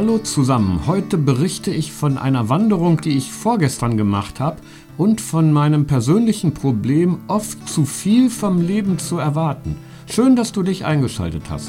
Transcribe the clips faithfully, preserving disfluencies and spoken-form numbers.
Hallo zusammen, heute berichte ich von einer Wanderung, die ich vorgestern gemacht habe und von meinem persönlichen Problem, oft zu viel vom Leben zu erwarten. Schön, dass du dich eingeschaltet hast.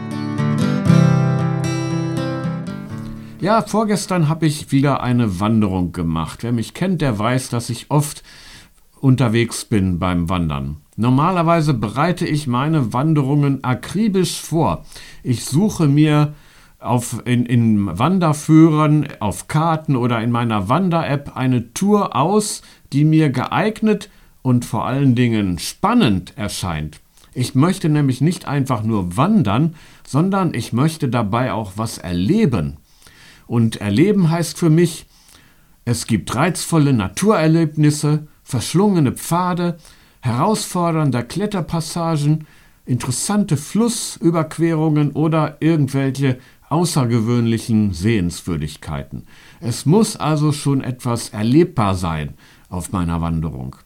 Ja, vorgestern habe ich wieder eine Wanderung gemacht. Wer mich kennt, der weiß, dass ich oft unterwegs bin beim Wandern. Normalerweise bereite ich meine Wanderungen akribisch vor. Ich suche mir auf, in, in Wanderführern, auf Karten oder in meiner Wander-App eine Tour aus, die mir geeignet und vor allen Dingen spannend erscheint. Ich möchte nämlich nicht einfach nur wandern, sondern ich möchte dabei auch was erleben. Und erleben heißt für mich, es gibt reizvolle Naturerlebnisse, verschlungene Pfade, herausfordernde Kletterpassagen, interessante Flussüberquerungen oder irgendwelche außergewöhnlichen Sehenswürdigkeiten. Es muss also schon etwas erlebbar sein auf meiner Wanderung.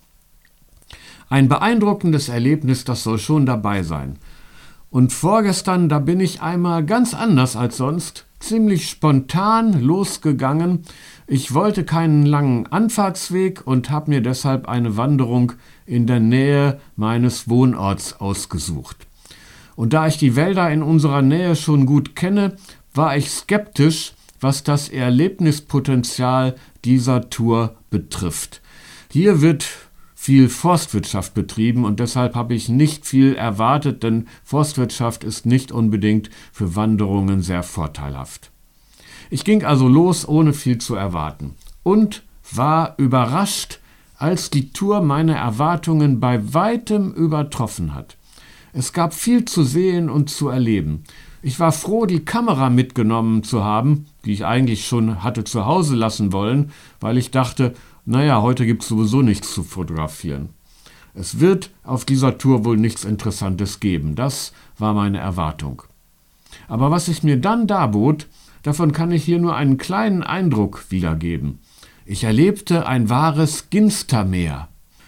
Ein beeindruckendes Erlebnis, das soll schon dabei sein. Und vorgestern, da bin ich einmal ganz anders als sonst, ziemlich spontan losgegangen. Ich wollte keinen langen Anfahrtsweg und habe mir deshalb eine Wanderung in der Nähe meines Wohnorts ausgesucht. Und da ich die Wälder in unserer Nähe schon gut kenne, war ich skeptisch, was das Erlebnispotenzial dieser Tour betrifft. Hier wird viel Forstwirtschaft betrieben und deshalb habe ich nicht viel erwartet, denn Forstwirtschaft ist nicht unbedingt für Wanderungen sehr vorteilhaft. Ich ging also los, ohne viel zu erwarten und war überrascht, als die Tour meine Erwartungen bei weitem übertroffen hat. Es gab viel zu sehen und zu erleben. Ich war froh, die Kamera mitgenommen zu haben, die ich eigentlich schon hatte zu Hause lassen wollen, weil ich dachte, naja, heute gibt es sowieso nichts zu fotografieren. Es wird auf dieser Tour wohl nichts Interessantes geben. Das war meine Erwartung. Aber was sich mir dann darbot, davon kann ich hier nur einen kleinen Eindruck wiedergeben. Ich erlebte ein wahres Ginstermeer.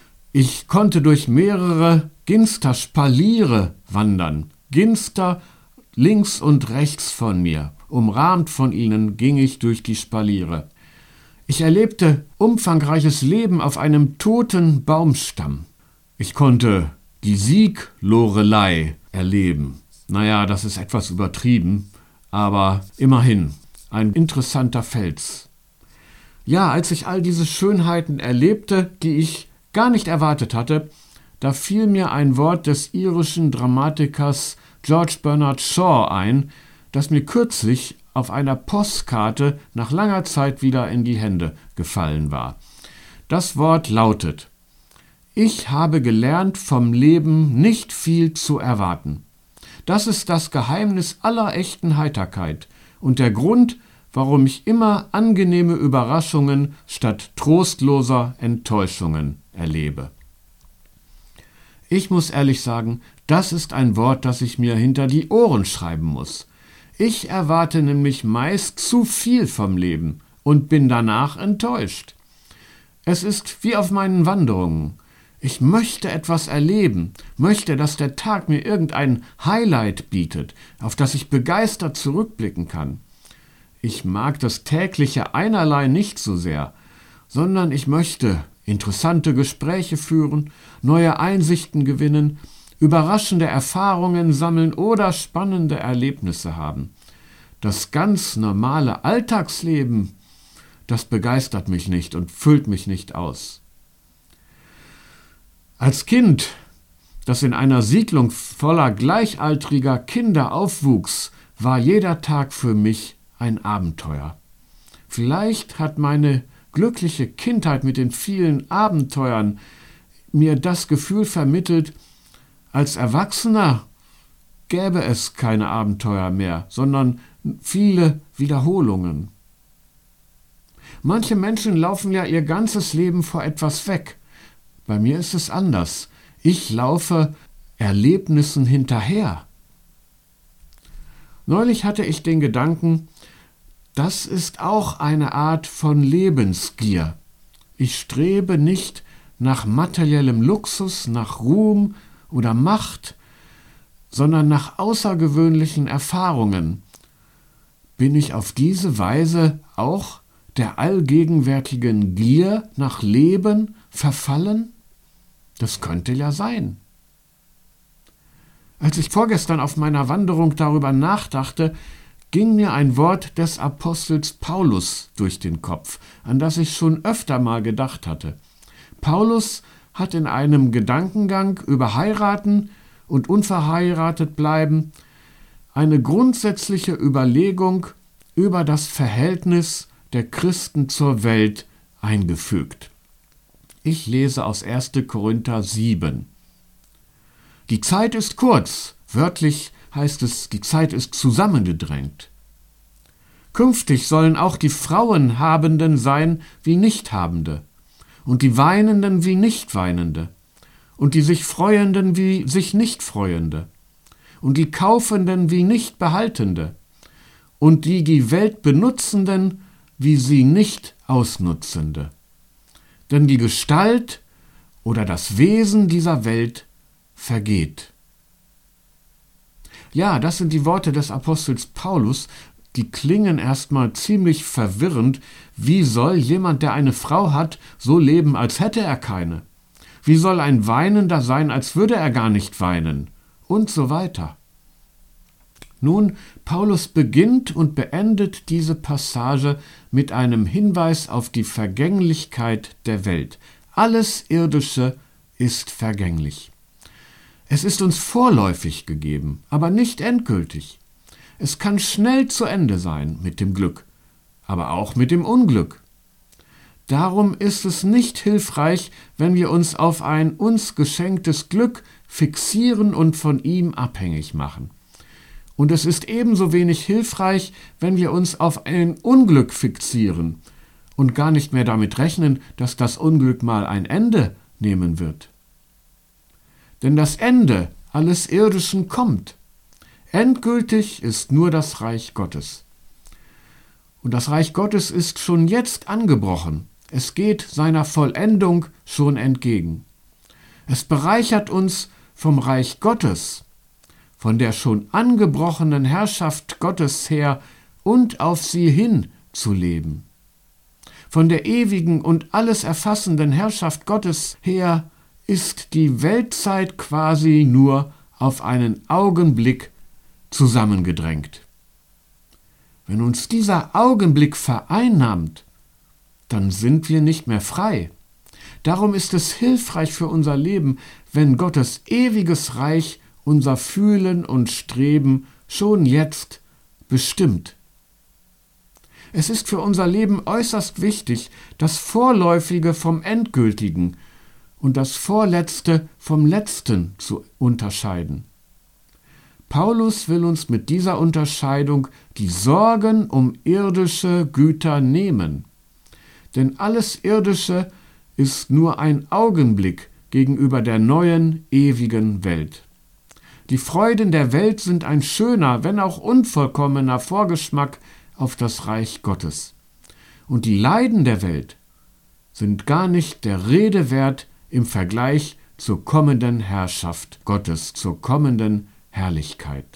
Ich konnte durch mehrere Ginsterspaliere wandern. Ginster links und rechts von mir. Umrahmt von ihnen ging ich durch die Spaliere. Ich erlebte umfangreiches Leben auf einem toten Baumstamm. Ich konnte die Sieglorelei erleben. Naja, das ist etwas übertrieben, aber immerhin ein interessanter Fels. Ja, als ich all diese Schönheiten erlebte, die ich gar nicht erwartet hatte, da fiel mir ein Wort des irischen Dramatikers George Bernard Shaw ein, das mir kürzlich auf einer Postkarte nach langer Zeit wieder in die Hände gefallen war. Das Wort lautet: Ich habe gelernt, vom Leben nicht viel zu erwarten. Das ist das Geheimnis aller echten Heiterkeit und der Grund, warum ich immer angenehme Überraschungen statt trostloser Enttäuschungen erlebe. Ich muss ehrlich sagen, das ist ein Wort, das ich mir hinter die Ohren schreiben muss. Ich erwarte nämlich meist zu viel vom Leben und bin danach enttäuscht. Es ist wie auf meinen Wanderungen. Ich möchte etwas erleben, möchte, dass der Tag mir irgendein Highlight bietet, auf das ich begeistert zurückblicken kann. Ich mag das tägliche Einerlei nicht so sehr, sondern ich möchte interessante Gespräche führen, neue Einsichten gewinnen, überraschende Erfahrungen sammeln oder spannende Erlebnisse haben. Das ganz normale Alltagsleben, das begeistert mich nicht und füllt mich nicht aus. Als Kind, das in einer Siedlung voller gleichaltriger Kinder aufwuchs, war jeder Tag für mich ein Abenteuer. Vielleicht hat meine glückliche Kindheit mit den vielen Abenteuern mir das Gefühl vermittelt, als Erwachsener gäbe es keine Abenteuer mehr, sondern viele Wiederholungen. Manche Menschen laufen ja ihr ganzes Leben vor etwas weg. Bei mir ist es anders. Ich laufe Erlebnissen hinterher. Neulich hatte ich den Gedanken, das ist auch eine Art von Lebensgier. Ich strebe nicht nach materiellem Luxus, nach Ruhm oder Macht, sondern nach außergewöhnlichen Erfahrungen, Bin ich auf diese Weise auch der allgegenwärtigen Gier nach Leben verfallen? Das könnte ja sein. Als ich vorgestern auf meiner Wanderung darüber nachdachte, ging mir ein Wort des Apostels Paulus durch den Kopf, an das ich schon öfter mal gedacht hatte. Paulus hat in einem Gedankengang über Heiraten und unverheiratet bleiben eine grundsätzliche Überlegung über das Verhältnis der Christen zur Welt eingefügt. Ich lese aus erster Korinther sieben. Die Zeit ist kurz, wörtlich heißt es, die Zeit ist zusammengedrängt. Künftig sollen auch die Frauenhabenden sein wie Nichthabende, und die Weinenden wie Nichtweinende, und die sich Freuenden wie sich Nichtfreuende, und die Kaufenden wie Nichtbehaltende, und die die Welt benutzenden wie sie nicht ausnutzende. Denn die Gestalt oder das Wesen dieser Welt vergeht. Ja, das sind die Worte des Apostels Paulus, die klingen erstmal ziemlich verwirrend. Wie soll jemand, der eine Frau hat, so leben, als hätte er keine? Wie soll ein Weinender sein, als würde er gar nicht weinen? Und so weiter. Nun, Paulus beginnt und beendet diese Passage mit einem Hinweis auf die Vergänglichkeit der Welt. Alles Irdische ist vergänglich. Es ist uns vorläufig gegeben, aber nicht endgültig. Es kann schnell zu Ende sein mit dem Glück, aber auch mit dem Unglück. Darum ist es nicht hilfreich, wenn wir uns auf ein uns geschenktes Glück fixieren und von ihm abhängig machen. Und es ist ebenso wenig hilfreich, wenn wir uns auf ein Unglück fixieren und gar nicht mehr damit rechnen, dass das Unglück mal ein Ende nehmen wird. Denn das Ende alles Irdischen kommt. Endgültig ist nur das Reich Gottes. Und das Reich Gottes ist schon jetzt angebrochen. Es geht seiner Vollendung schon entgegen. Es bereichert uns vom Reich Gottes, von der schon angebrochenen Herrschaft Gottes her und auf sie hin zu leben. Von der ewigen und alles erfassenden Herrschaft Gottes her ist die Weltzeit quasi nur auf einen Augenblick zusammengedrängt. Wenn uns dieser Augenblick vereinnahmt, dann sind wir nicht mehr frei. Darum ist es hilfreich für unser Leben, wenn Gottes ewiges Reich unser Fühlen und Streben schon jetzt bestimmt. Es ist für unser Leben äußerst wichtig, das Vorläufige vom Endgültigen und das Vorletzte vom Letzten zu unterscheiden. Paulus will uns mit dieser Unterscheidung die Sorgen um irdische Güter nehmen. Denn alles Irdische ist nur ein Augenblick gegenüber der neuen, ewigen Welt. Die Freuden der Welt sind ein schöner, wenn auch unvollkommener Vorgeschmack auf das Reich Gottes. Und die Leiden der Welt sind gar nicht der Rede wert im Vergleich zur kommenden Herrschaft Gottes, zur kommenden Herrlichkeit.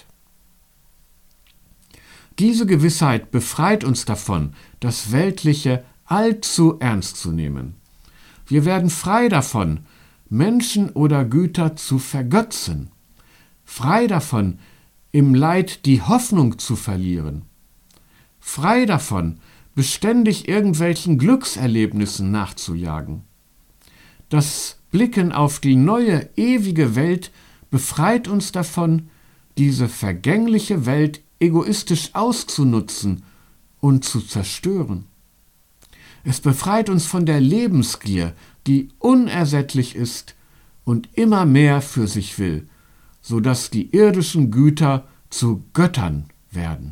Diese Gewissheit befreit uns davon, das Weltliche allzu ernst zu nehmen. Wir werden frei davon, Menschen oder Güter zu vergötzen, frei davon, im Leid die Hoffnung zu verlieren, frei davon, beständig irgendwelchen Glückserlebnissen nachzujagen. Das Blicken auf die neue, ewige Welt befreit uns davon, diese vergängliche Welt egoistisch auszunutzen und zu zerstören. Es befreit uns von der Lebensgier, die unersättlich ist und immer mehr für sich will, sodass die irdischen Güter zu Göttern werden.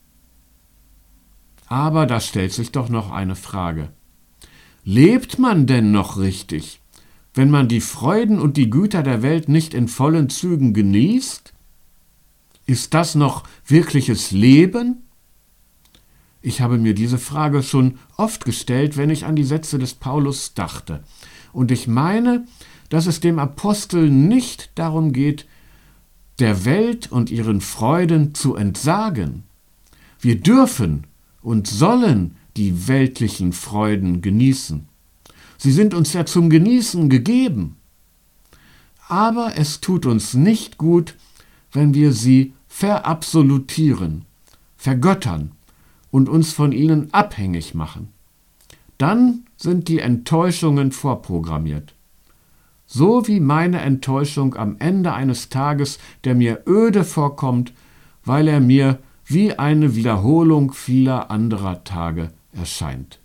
Aber da stellt sich doch noch eine Frage. Lebt man denn noch richtig, wenn man die Freuden und die Güter der Welt nicht in vollen Zügen genießt? Ist das noch wirkliches Leben? Ich habe mir diese Frage schon oft gestellt, wenn ich an die Sätze des Paulus dachte. Und ich meine, dass es dem Apostel nicht darum geht, der Welt und ihren Freuden zu entsagen, Wir dürfen und sollen die weltlichen Freuden genießen. Sie sind uns ja zum Genießen gegeben. Aber es tut uns nicht gut, wenn wir sie verabsolutieren, vergöttern und uns von ihnen abhängig machen. Dann sind die Enttäuschungen vorprogrammiert. So wie meine Enttäuschung am Ende eines Tages, der mir öde vorkommt, weil er mir wie eine Wiederholung vieler anderer Tage erscheint.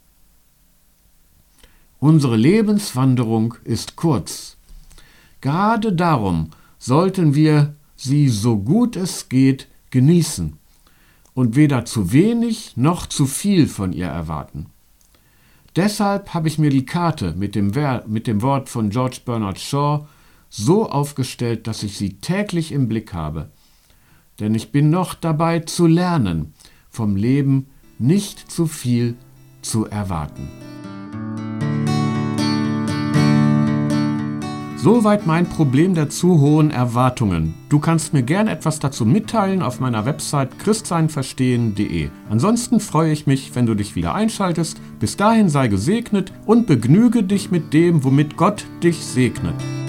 Unsere Lebenswanderung ist kurz. Gerade darum sollten wir sie so gut es geht genießen und weder zu wenig noch zu viel von ihr erwarten. Deshalb habe ich mir die Karte mit dem, Ver- mit dem Wort von George Bernard Shaw so aufgestellt, dass ich sie täglich im Blick habe. Denn ich bin noch dabei zu lernen, vom Leben nicht zu viel zu erwarten. Soweit mein Problem der zu hohen Erwartungen. Du kannst mir gerne etwas dazu mitteilen auf meiner Website christseinverstehen punkt de. Ansonsten freue ich mich, wenn du dich wieder einschaltest. Bis dahin sei gesegnet und begnüge dich mit dem, womit Gott dich segnet.